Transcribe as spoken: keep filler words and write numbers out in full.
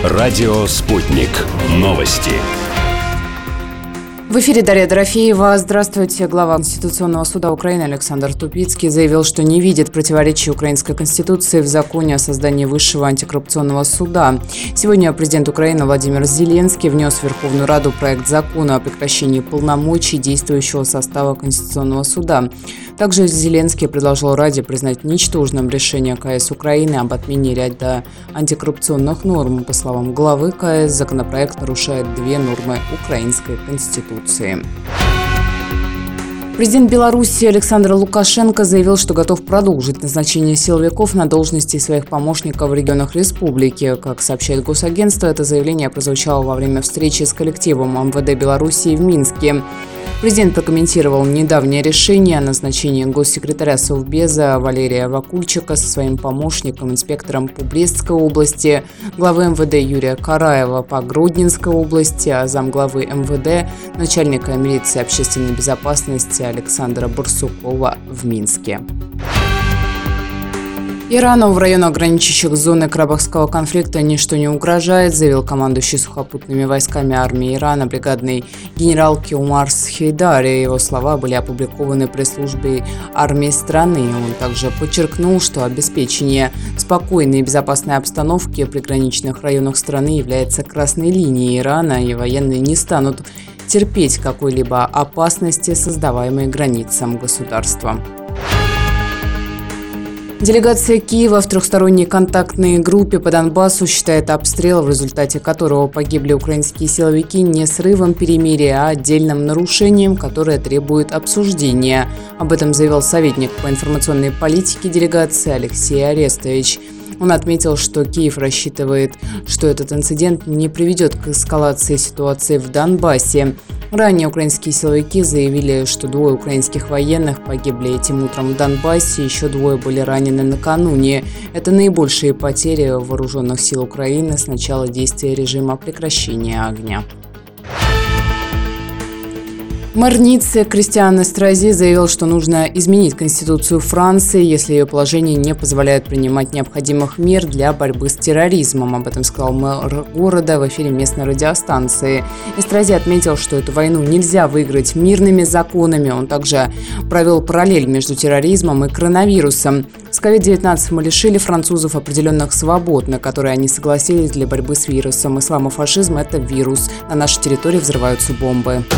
Радио «Спутник». Новости. В эфире Дарья Дорофеева. Здравствуйте. Глава Конституционного суда Украины Александр Тупицкий заявил, что не видит противоречий украинской конституции в законе о создании Высшего антикоррупционного суда. Сегодня президент Украины Владимир Зеленский внес в Верховную Раду проект закона о прекращении полномочий действующего состава Конституционного суда. Также Зеленский предложил Раде признать ничтожным решение КС Украины об отмене ряда антикоррупционных норм. По словам главы КС, законопроект нарушает две нормы украинской конституции. Президент Беларуси Александр Лукашенко заявил, что готов продолжить назначение силовиков на должности своих помощников в регионах республики. Как сообщает госагентство, это заявление прозвучало во время встречи с коллективом МВД Беларуси в Минске. Президент прокомментировал недавнее решение о назначении госсекретаря Совбеза Валерия Вакульчика со своим помощником, инспектором по Брестской области, главы МВД Юрия Караева по Гродненской области, а замглавы МВД, начальника милиции общественной безопасности Александра Барсукова в Минске. Ирану в районах, граничащих с зоной Карабахского конфликта, ничто не угрожает, заявил командующий сухопутными войсками армии Ирана бригадный генерал Кеумарс Хейдари. Его слова были опубликованы пресс-службой армии страны. Он также подчеркнул, что обеспечение спокойной и безопасной обстановки в приграничных районах страны является красной линией Ирана, и военные не станут терпеть какой-либо опасности, создаваемой границам государства. Делегация Киева в трехсторонней контактной группе по Донбассу считает обстрел, в результате которого погибли украинские силовики, не срывом перемирия, а отдельным нарушением, которое требует обсуждения. Об этом заявил советник по информационной политике делегации Алексей Арестович. Он отметил, что Киев рассчитывает, что этот инцидент не приведет к эскалации ситуации в Донбассе. Ранее украинские силовики заявили, что двое украинских военных погибли этим утром в Донбассе, еще двое были ранены накануне. Это наибольшие потери вооруженных сил Украины с начала действия режима прекращения огня. Мэр Ниццы Кристиан Эстрази заявил, что нужно изменить Конституцию Франции, если ее положение не позволяет принимать необходимых мер для борьбы с терроризмом. Об этом сказал мэр города в эфире местной радиостанции. Эстрази отметил, что эту войну нельзя выиграть мирными законами. Он также провел параллель между терроризмом и коронавирусом. С ковид девятнадцать мы лишили французов определенных свобод, на которые они согласились для борьбы с вирусом. Исламофашизм – это вирус. На нашей территории взрываются бомбы.